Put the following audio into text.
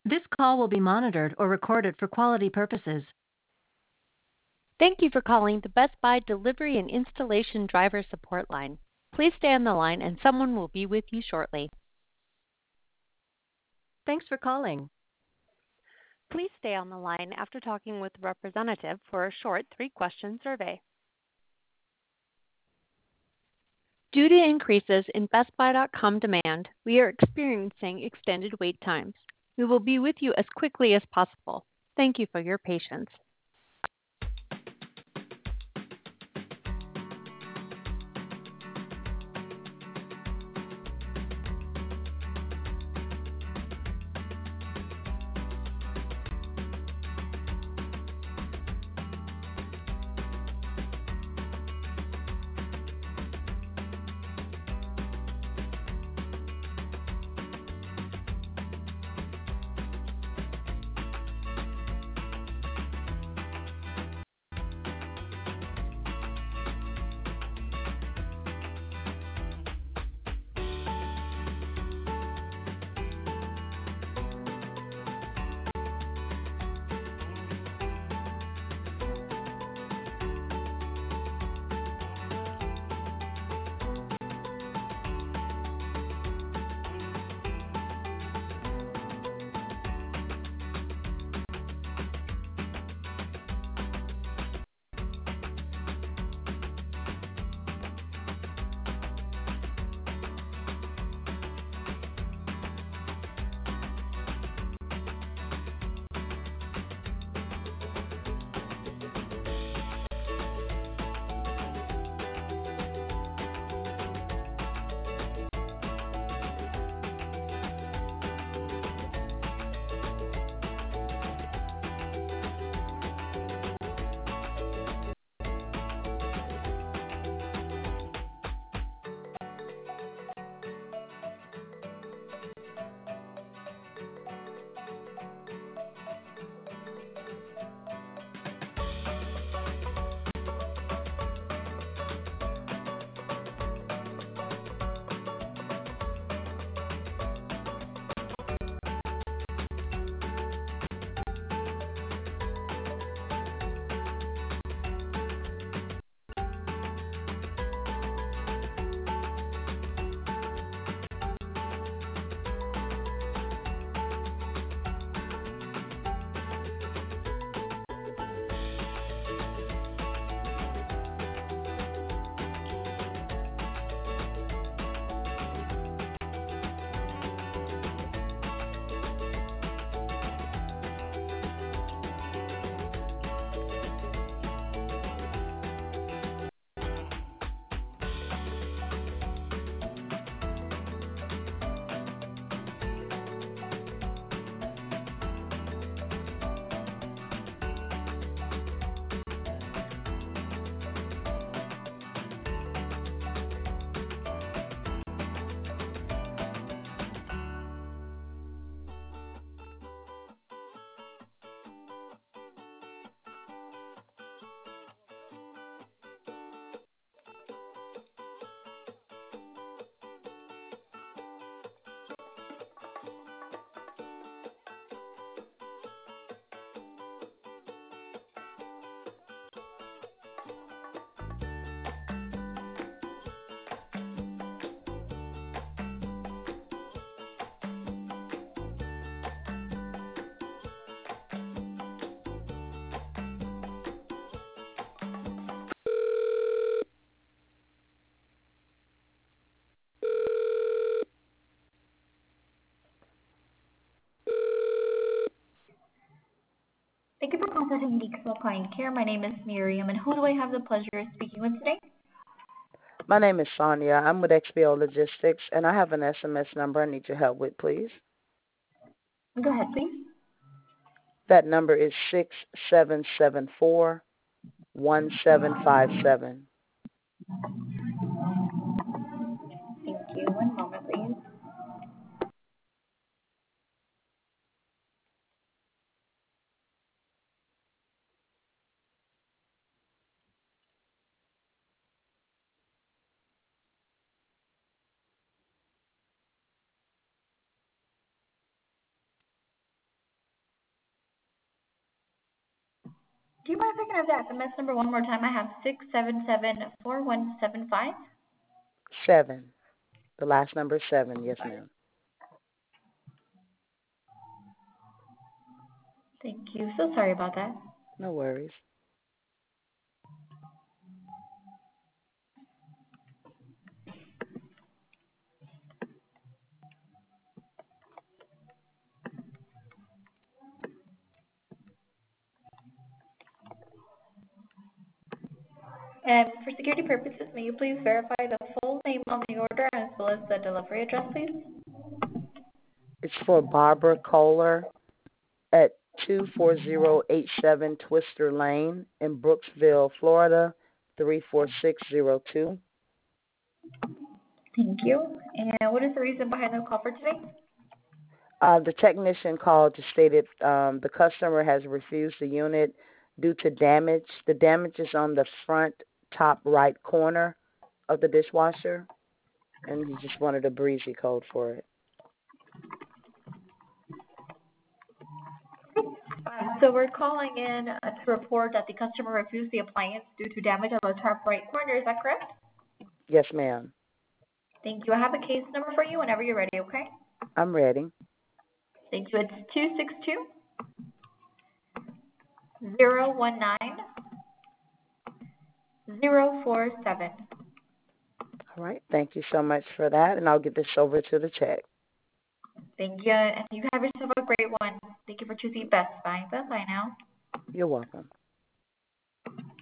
This call will be monitored or recorded for quality purposes. Thank you for calling the Best Buy Delivery and Installation Driver Support Line. Please stay on the line and someone will be with you shortly. Thanks for calling. Please stay on the line after talking with a representative for a short 3-question survey. Due to increases in BestBuy.com demand, we are experiencing extended wait times. We will be with you as quickly as possible. Thank you for your patience. Thank you for contacting Geeksville Client Care. My name is Miriam, and who do I have the pleasure of speaking with today? My name is Sonia. I'm with XPO Logistics, and I have an SMS number I need your help with, please. Go ahead, please. That number is 6774-1757. Thank you. One moment, please. Do you mind if I can have the SMS number one more time? I have 6774175. 7. The last number is 7. Yes, ma'am. Thank you. So sorry about that. No worries. And for security purposes, may you please verify the full name on the order as well as the delivery address, please? It's for Barbara Kohler at 24087 Twister Lane in Brooksville, Florida, 34602. Thank you. And what is the reason behind the call for today? The technician called to state the customer has refused the unit due to damage. The damage is on the front top right corner of the dishwasher, and he just wanted a breezy code for it. So we're calling in to report that the customer refused the appliance due to damage on the top right corner. Is that correct? Yes, ma'am. Thank you. I have a case number for you whenever you're ready, okay? I'm ready. Thank you. It's 262-019-047. All right. Thank you so much for that, and I'll get this over to the check. Thank you. And you have yourself a great one. Thank you for choosing Best Buy. Bye-bye now. You're welcome.